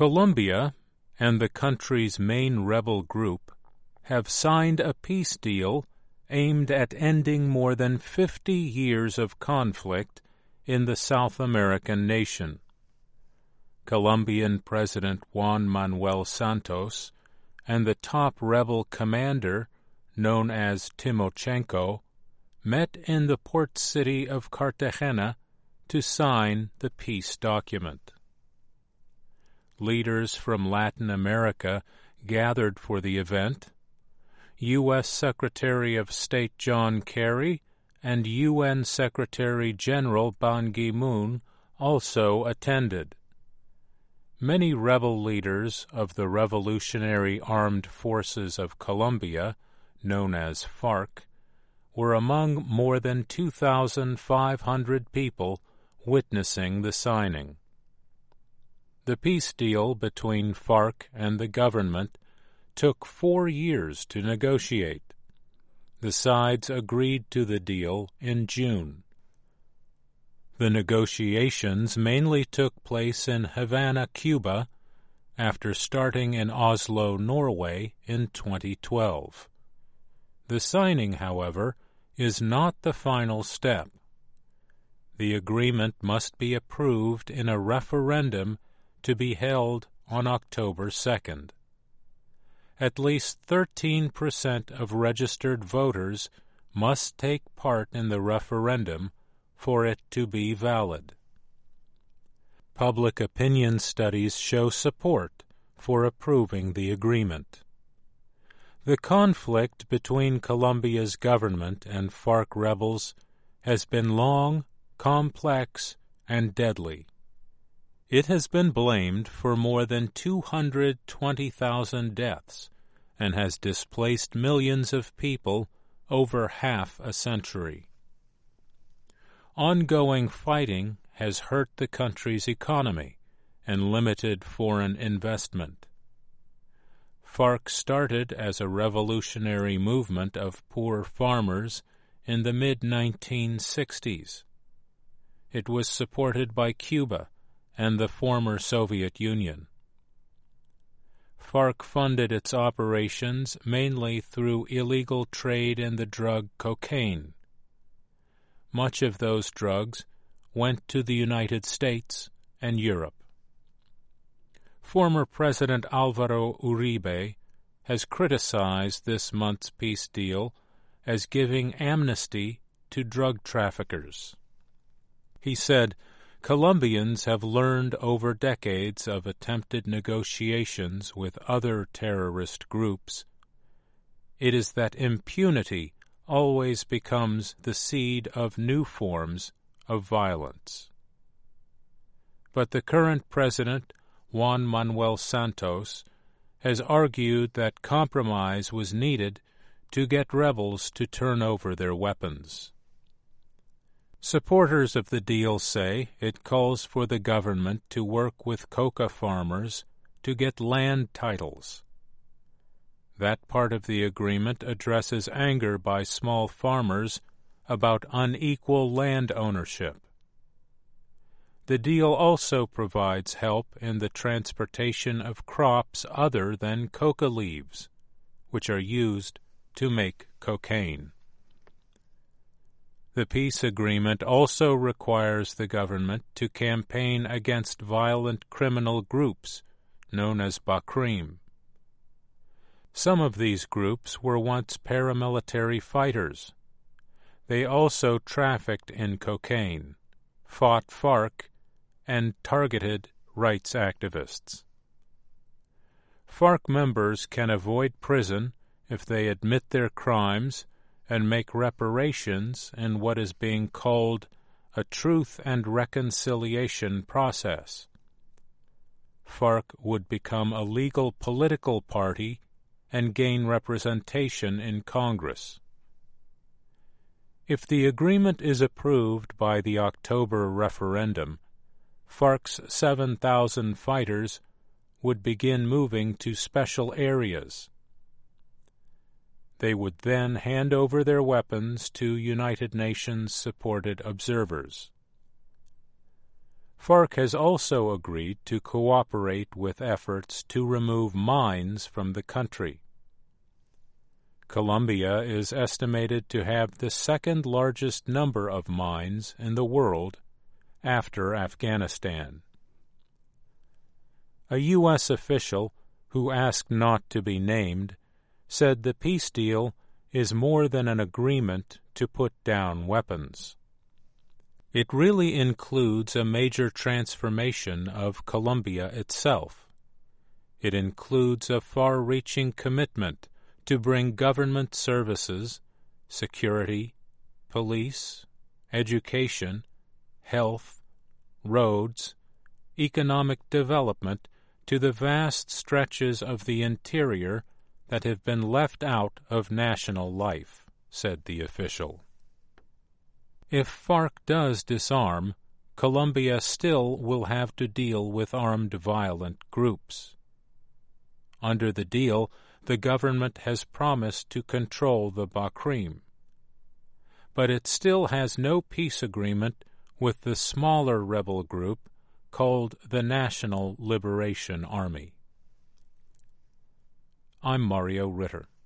Colombia and the country's main rebel group have signed a peace deal aimed at ending more than 50 years of conflict in the South American nation. Colombian President Juan Manuel Santos and the top rebel commander, known as Timochenko, met in the port city of Cartagena to sign the peace document. Leaders from Latin America gathered for the event. U.S. Secretary of State John Kerry and UN Secretary-General Ban Ki-moon also attended. Many rebel leaders of the Revolutionary Armed Forces of Colombia, known as FARC, were among more than 2,500 people witnessing the signing. The peace deal between FARC and the government took 4 years to negotiate. The sides agreed to the deal in June. The negotiations mainly took place in Havana, Cuba, after starting in Oslo, Norway in 2012. The signing, however, is not the final step. The agreement must be approved in a referendum to be held on October 2nd. At least 13% of registered voters must take part in the referendum for it to be valid. Public opinion studies show support for approving the agreement. The conflict between Colombia's government and FARC rebels has been long, complex, and deadly. It has been blamed for more than 220,000 deaths and has displaced millions of people over half a century. Ongoing fighting has hurt the country's economy and limited foreign investment. FARC started as a revolutionary movement of poor farmers in the mid-1960s. It was supported by Cuba and the former Soviet Union. FARC funded its operations mainly through illegal trade in the drug cocaine. Much of those drugs went to the United States and Europe. Former President Álvaro Uribe has criticized this month's peace deal as giving amnesty to drug traffickers. He said, "Colombians have learned over decades of attempted negotiations with other terrorist groups. It is that impunity always becomes the seed of new forms of violence." But the current president, Juan Manuel Santos, has argued that compromise was needed to get rebels to turn over their weapons. Supporters of the deal say it calls for the government to work with coca farmers to get land titles. That part of the agreement addresses anger by small farmers about unequal land ownership. The deal also provides help in the transportation of crops other than coca leaves, which are used to make cocaine. The peace agreement also requires the government to campaign against violent criminal groups known as Bakrim. Some of these groups were once paramilitary fighters. They also trafficked in cocaine, fought FARC, and targeted rights activists. FARC members can avoid prison if they admit their crimes and make reparations in what is being called a truth and reconciliation process. FARC would become a legal political party and gain representation in Congress. If the agreement is approved by the October referendum, FARC's 7,000 fighters would begin moving to special areas. They would then hand over their weapons to United Nations-supported observers. FARC has also agreed to cooperate with efforts to remove mines from the country. Colombia is estimated to have the second largest number of mines in the world after Afghanistan. A U.S. official, who asked not to be named, said the peace deal is more than an agreement to put down weapons. It really includes a major transformation of Colombia itself. It includes a far-reaching commitment to bring government services, security, police, education, health, roads, economic development to the vast stretches of the interior that have been left out of national life, said the official. If FARC does disarm, Colombia still will have to deal with armed violent groups. Under the deal, the government has promised to control the Bakrim. But it still has no peace agreement with the smaller rebel group called the National Liberation Army. I'm Mario Ritter.